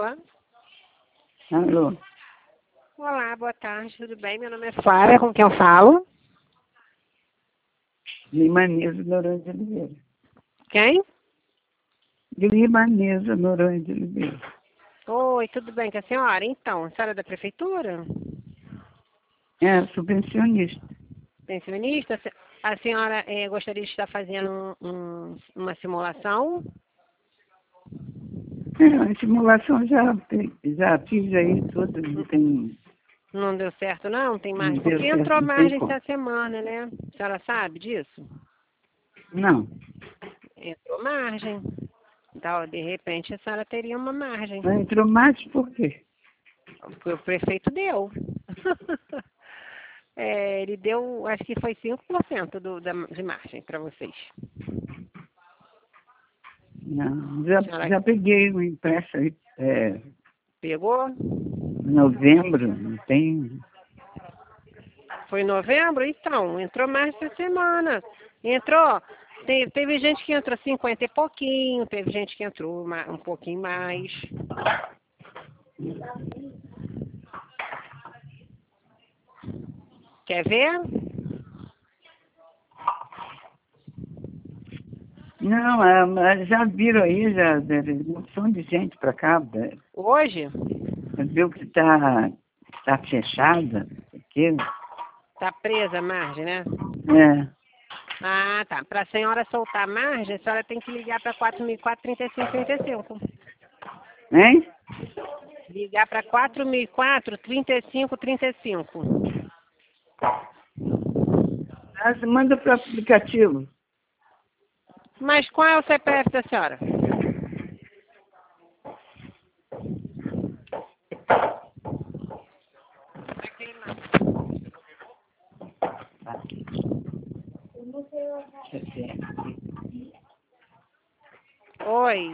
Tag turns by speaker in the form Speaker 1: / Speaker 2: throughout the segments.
Speaker 1: Alô?
Speaker 2: Alô?
Speaker 1: Olá, boa tarde, tudo bem? Meu nome é Flávia, com quem eu falo?
Speaker 2: Limanesa Noronha de Oliveira.
Speaker 1: Quem?
Speaker 2: Limanesa Noronha de Oliveira.
Speaker 1: Oi, tudo bem com a senhora? Então, a senhora é da prefeitura?
Speaker 2: É, sou pensionista.
Speaker 1: Pensionista? A senhora gostaria de estar fazendo uma simulação?
Speaker 2: É, a simulação já fiz aí tudo, não tem...
Speaker 1: Não deu certo, não? Tem
Speaker 2: Não
Speaker 1: margem?
Speaker 2: deu
Speaker 1: Porque
Speaker 2: certo,
Speaker 1: entrou
Speaker 2: não tem
Speaker 1: margem
Speaker 2: como.
Speaker 1: essa semana, né? A senhora sabe disso?
Speaker 2: Não.
Speaker 1: Entrou margem. Então, de repente, a senhora teria uma margem.
Speaker 2: Não entrou mais por quê?
Speaker 1: Porque o prefeito deu. Ele deu, acho que foi 5% de margem para vocês.
Speaker 2: Não,
Speaker 1: A senhora
Speaker 2: já peguei um impresso aí,
Speaker 1: pegou?
Speaker 2: novembro, não tem...
Speaker 1: Foi em novembro? Então, entrou mais essa semana. Entrou. Teve gente que entrou 50 e pouquinho, teve gente que entrou um pouquinho mais. Quer ver?
Speaker 2: Não, já viram aí, já deram uma opção de gente para cá,
Speaker 1: Hoje?
Speaker 2: viu que tá fechada, aqui.
Speaker 1: Tá presa a margem, né?
Speaker 2: É,
Speaker 1: Ah, tá. Para a senhora soltar a margem, a senhora tem que ligar para 4.004-3535.
Speaker 2: hein?
Speaker 1: Ligar para 4.004-3535.
Speaker 2: Manda para o aplicativo.
Speaker 1: Mas qual é o CPF da senhora? Oi.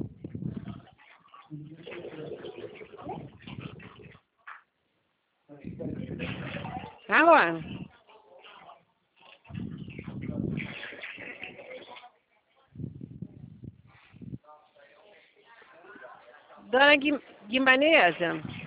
Speaker 1: Alô? Dona Guimarães,